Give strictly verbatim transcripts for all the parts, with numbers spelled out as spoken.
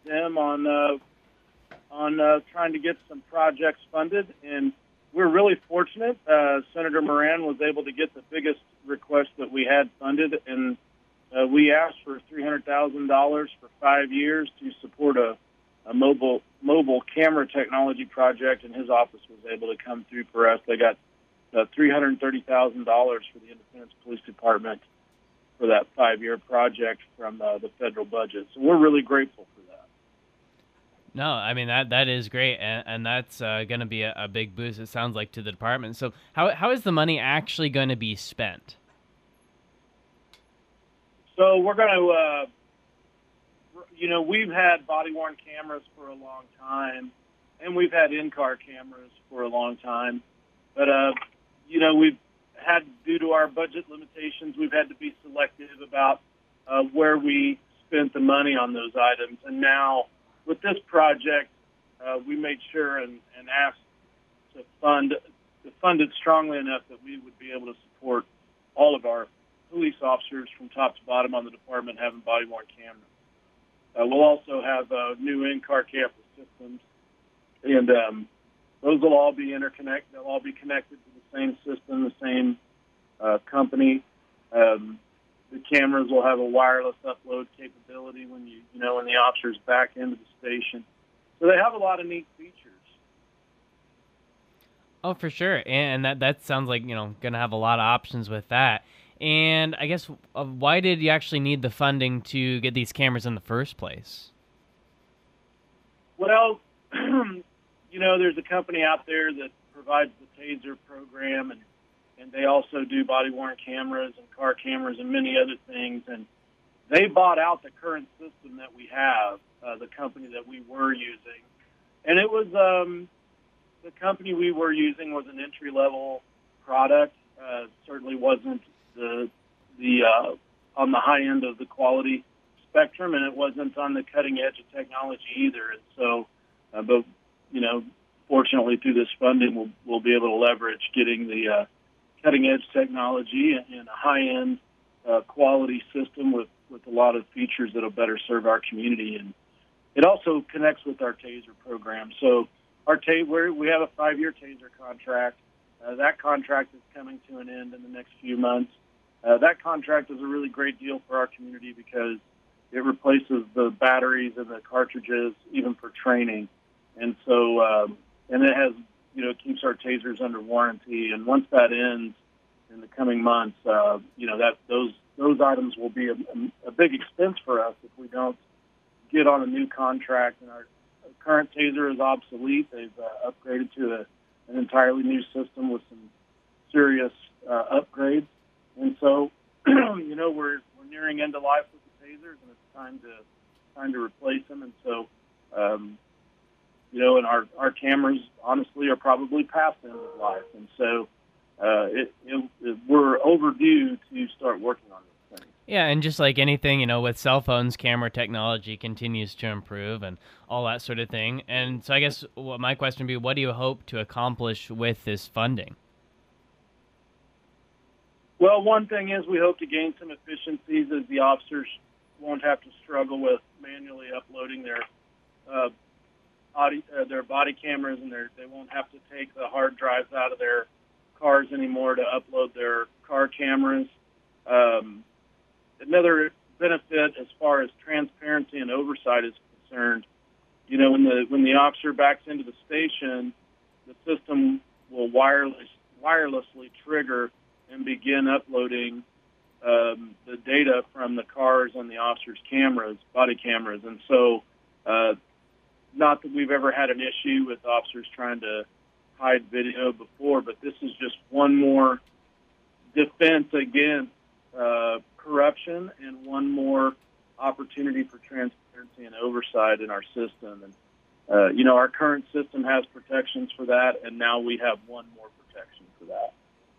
them on uh, on uh, trying to get some projects funded, and we're really fortunate. Uh, Senator Moran was able to get the biggest request that we had funded, and uh, we asked for three hundred thousand dollars for five years to support a, a mobile mobile camera technology project, and his office was able to come through for us. They got uh, three hundred thirty thousand dollars for the Independence Police Department for that five-year project from uh, the federal budget. So we're really grateful for that. No, I mean, that that is great, and, and that's uh, going to be a, a big boost, it sounds like, to the department. So how how is the money actually going to be spent? So we're going to, uh, you know, we've had body-worn cameras for a long time, and we've had in-car cameras for a long time. But, uh, you know, we've had, due to our budget limitations, we've had to be selective about uh, where we spent the money on those items. And now, with this project, uh, we made sure and, and asked to fund to fund it strongly enough that we would be able to support all of our police officers from top to bottom on the department having body-worn cameras. Uh, we'll also have uh, new in-car camera systems, and um, those will all be interconnected. They'll all be connected to the same system, the same uh, company. Um, The cameras will have a wireless upload capability when you, you know, when the officer's back into the station. So they have a lot of neat features. Oh, for sure, and that that sounds like, you know, going to have a lot of options with that. And I guess, uh, why did you actually need the funding to get these cameras in the first place? Well, you know, there's a company out there that provides the TASER program, and and they also do body-worn cameras and car cameras and many other things. And they bought out the current system that we have, uh, the company that we were using. And it was um, the company we were using was an entry-level product. Uh, certainly wasn't the the uh, on the high end of the quality spectrum, and it wasn't on the cutting edge of technology either. And so, uh, but you know, fortunately through this funding, we'll we'll be able to leverage getting the uh, cutting-edge technology and a high-end uh, quality system with, with a lot of features that will better serve our community. And it also connects with our TASER program. So our ta- we're, we have a five-year TASER contract. Uh, that contract is coming to an end in the next few months. Uh, that contract is a really great deal for our community because it replaces the batteries and the cartridges even for training. And so, um, and it has you know, keeps our tasers under warranty. And once that ends in the coming months, uh, you know, that those those items will be a, a big expense for us if we don't get on a new contract. And our current taser is obsolete. They've uh, upgraded to a, an entirely new system with some serious uh, upgrades. And so, you know, we're we're nearing end of life with the tasers, and it's time to time to replace them. And so, um, You know, and our, our cameras, honestly, are probably past the end of life. And so uh, it, it, it, we're overdue to start working on this thing. Yeah, and just like anything, you know, with cell phones, camera technology continues to improve and all that sort of thing. And so I guess what my question would be, what do you hope to accomplish with this funding? Well, one thing is we hope to gain some efficiencies as the officers won't have to struggle with manually uploading their uh, Body, uh, their body cameras, and their, they won't have to take the hard drives out of their cars anymore to upload their car cameras. Um, another benefit as far as transparency and oversight is concerned, you know, when the when the officer backs into the station, the system will wireless wirelessly trigger and begin uploading um, the data from the cars and the officer's cameras, body cameras, and so. Uh, Not that we've ever had an issue with officers trying to hide video before, but this is just one more defense against uh, corruption and one more opportunity for transparency and oversight in our system. And, uh, you know, our current system has protections for that, and now we have one more protection for that.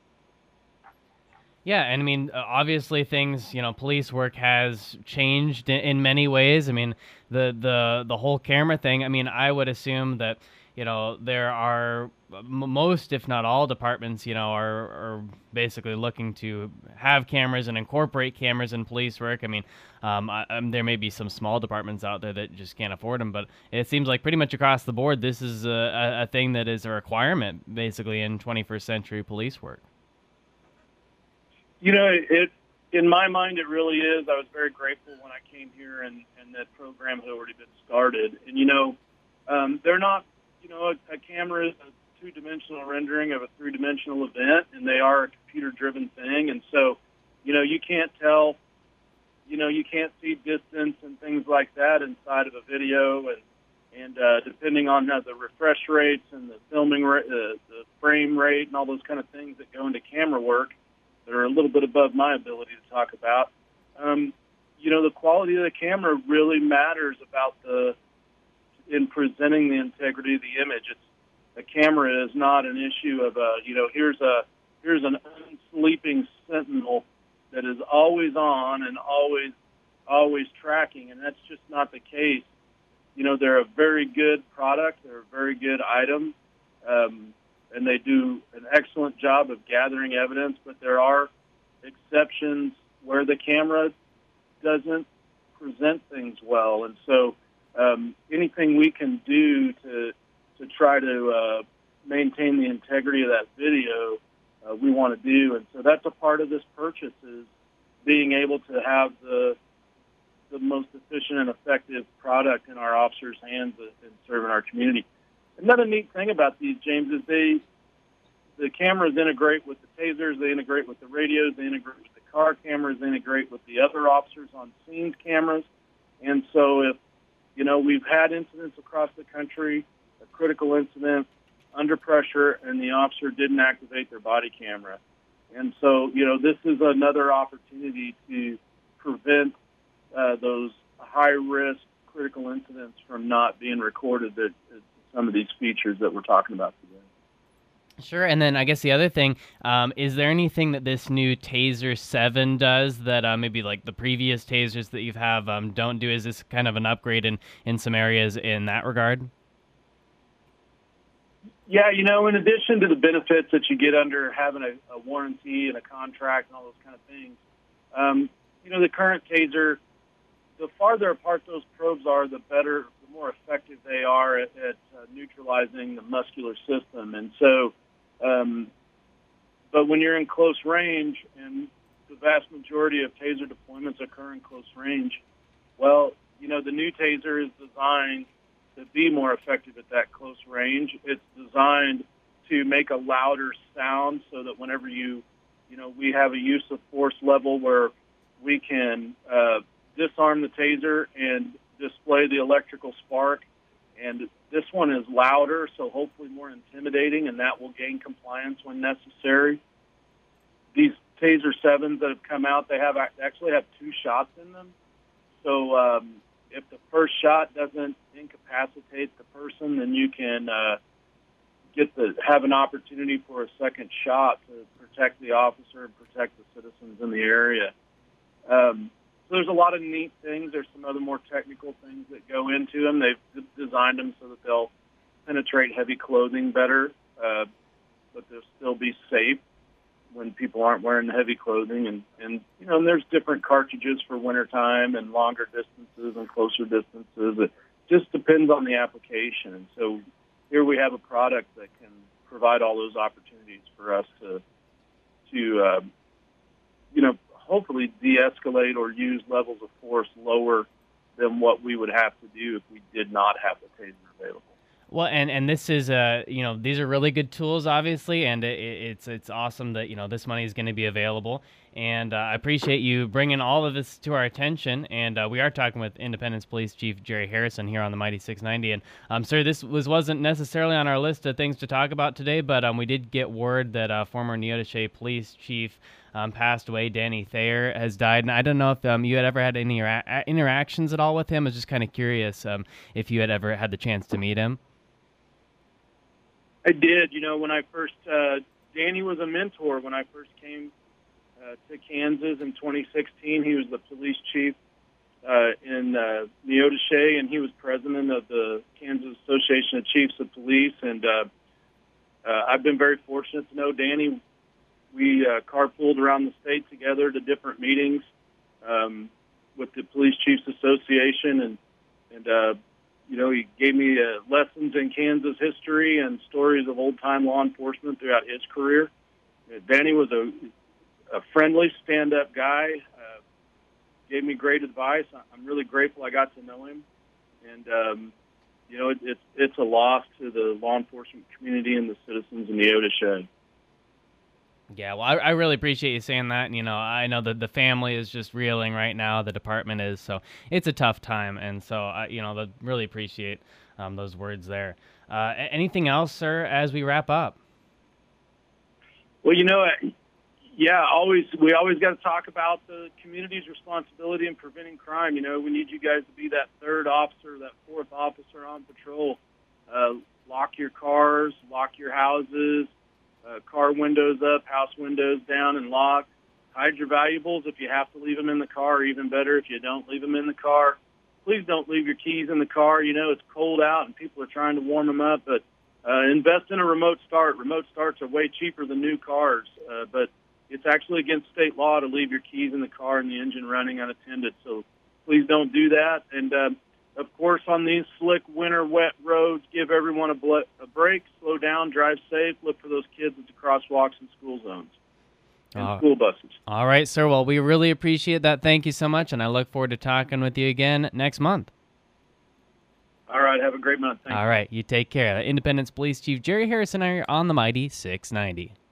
Yeah, and I mean, uh, obviously things, you know, police work has changed in, in many ways. I mean, the, the the whole camera thing, I mean, I would assume that, you know, there are m- most, if not all, departments, you know, are, are basically looking to have cameras and incorporate cameras in police work. I mean, um, I, um, there may be some small departments out there that just can't afford them, but it seems like pretty much across the board, this is a, a, a thing that is a requirement, basically, in twenty-first century police work. You know, it in my mind, it really is. I was very grateful when I came here and, and that program had already been started. And, you know, um, they're not, you know, a, a camera is a two-dimensional rendering of a three-dimensional event, and they are a computer-driven thing. And so, you know, you can't tell, you know, you can't see distance and things like that inside of a video. And, and uh, depending on uh, the refresh rates and the filming rate, uh, the frame rate and all those kind of things that go into camera work, that are a little bit above my ability to talk about. Um, you know, the quality of the camera really matters about the in presenting the integrity of the image. It's the camera is not an issue of a you know here's a here's an unsleeping sentinel that is always on and always always tracking, and that's just not the case. You know, they're a very good product. They're a very good item. Um, and they do an excellent job of gathering evidence, but there are exceptions where the camera doesn't present things well. And so um, anything we can do to to try to uh, maintain the integrity of that video, uh, we want to do. And so that's a part of this purchase is being able to have the the most efficient and effective product in our officers' hands and serving our community. Another neat thing about these, James, is they the cameras integrate with the tasers, they integrate with the radios, they integrate with the car cameras, they integrate with the other officers on scene cameras. And so if, you know, we've had incidents across the country, a critical incident, under pressure, and the officer didn't activate their body camera. And so, you know, this is another opportunity to prevent uh, those high-risk critical incidents from not being recorded that some of these features that we're talking about today. Sure, and then I guess the other thing, um, is there anything that this new Taser seven does that uh, maybe like the previous Tasers that you have um, don't do? Is this kind of an upgrade in, in some areas in that regard? Yeah, you know, in addition to the benefits that you get under having a, a warranty and a contract and all those kind of things, um, you know, the current Taser, the farther apart those probes are, the better, the more effective they are at, at uh, neutralizing the muscular system. And so, um, but when you're in close range, and the vast majority of Taser deployments occur in close range, well, you know, the new Taser is designed to be more effective at that close range. It's designed to make a louder sound so that whenever you, you know, we have a use of force level where we can uh, disarm the Taser and display the electrical spark. And this one is louder, so hopefully more intimidating, and that will gain compliance when necessary. These Taser sevens that have come out, they have actually have two shots in them. So um, if the first shot doesn't incapacitate the person, then you can uh, get the have an opportunity for a second shot to protect the officer and protect the citizens in the area. Um, so there's a lot of neat things. There's some other more technical things that go into them. They've designed them so that they'll penetrate heavy clothing better, uh, but they'll still be safe when people aren't wearing heavy clothing. And, and you know, and there's different cartridges for wintertime and longer distances and closer distances. It just depends on the application. And so here we have a product that can provide all those opportunities for us to, to uh, you know, hopefully de-escalate or use levels of force lower than what we would have to do if we did not have the Taser available. Well, and, and this is, uh, you know, these are really good tools, obviously, and it, it's it's awesome that, you know, this money is going to be available. And uh, I appreciate you bringing all of this to our attention. And uh, we are talking with Independence Police Chief Jerry Harrison here on the Mighty six ninety. And, um, sir, this was, wasn't necessarily on our list of things to talk about today, but um, we did get word that uh, former Neodesha Police Chief um, passed away. Danny Thayer has died. And I don't know if um, you had ever had any intera- interactions at all with him. I was just kind of curious um, if you had ever had the chance to meet him. I did. You know, when I first, uh, Danny was a mentor when I first came uh, to Kansas in twenty sixteen. He was the police chief uh, in uh, Neodesha, and he was president of the Kansas Association of Chiefs of Police. And uh, uh, I've been very fortunate to know Danny. We uh, carpooled around the state together to different meetings um, with the Police Chiefs Association, and and uh, you know, he gave me uh, lessons in Kansas history and stories of old-time law enforcement throughout his career. Uh, Danny was a, a friendly, stand-up guy. Uh, gave me great advice. I'm really grateful I got to know him, and um, you know, it, it's it's a loss to the law enforcement community and the citizens in Neodesha. Yeah, well, I, I really appreciate you saying that. And, you know, I know that the family is just reeling right now. The department is, so it's a tough time. And so, I, you know, I really appreciate um, those words there. Uh, anything else, sir, as we wrap up? Well, you know, yeah, always we always got to talk about the community's responsibility in preventing crime. You know, we need you guys to be that third officer, that fourth officer on patrol. Uh, lock your cars, lock your houses. Uh, car windows up, house windows down and locked. Hide your valuables if you have to leave them in the car, or even better if you don't leave them in the car. Please don't leave your keys in the car. You know, it's cold out and people are trying to warm them up, but uh, invest in a remote start. Remote starts are way cheaper than new cars, uh, but it's actually against state law to leave your keys in the car and the engine running unattended, so please don't do that. And uh, of course, on these slick, winter, wet roads, give everyone a, bl- a break, slow down, drive safe, look for those kids at the crosswalks and school zones and uh, school buses. All right, sir. Well, we really appreciate that. Thank you so much, and I look forward to talking with you again next month. All right, have a great month. Thank All you. right, you take care. Independence Police Chief Jerry Harrison here on the Mighty six ninety.